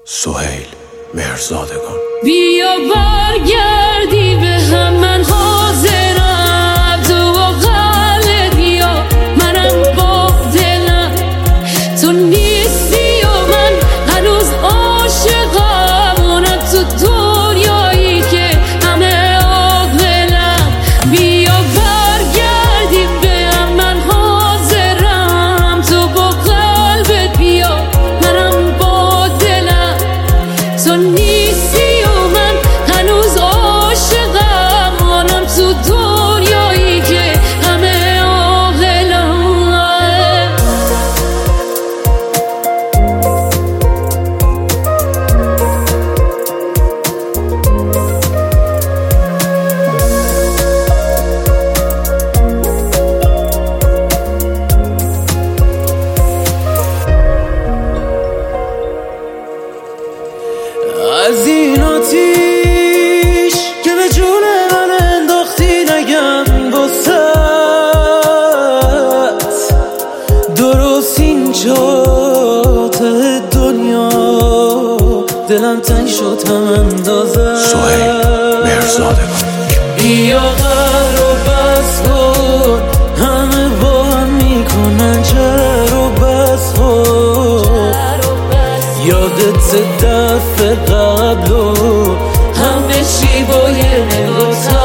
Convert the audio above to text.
سهیل مهرزادگان. بیا برگردی به هم، من حاضرم تو با قلبت بیا، منم با دلم. تو نیستی و من هنوز عاشقم، اونم تو دنیایی که همه عاقلم. بیا برگردی به هم، من حاضرم تو با قلبت بیا، منم با دلم. تو نیستی و من هنوز عاشقم، اونم تو دنیایی که همه عاقلم. از این آتیش که به جون من انداختی نگم واسط، درست اینجا ته دنیا دلم تنگ شد هم اندازم. سهیل مهرزادگان. بیا قهر رو بس کن، همه با هم میکنن جر و بس کن. یادت دفعه قبل و همه چی با یه نگاه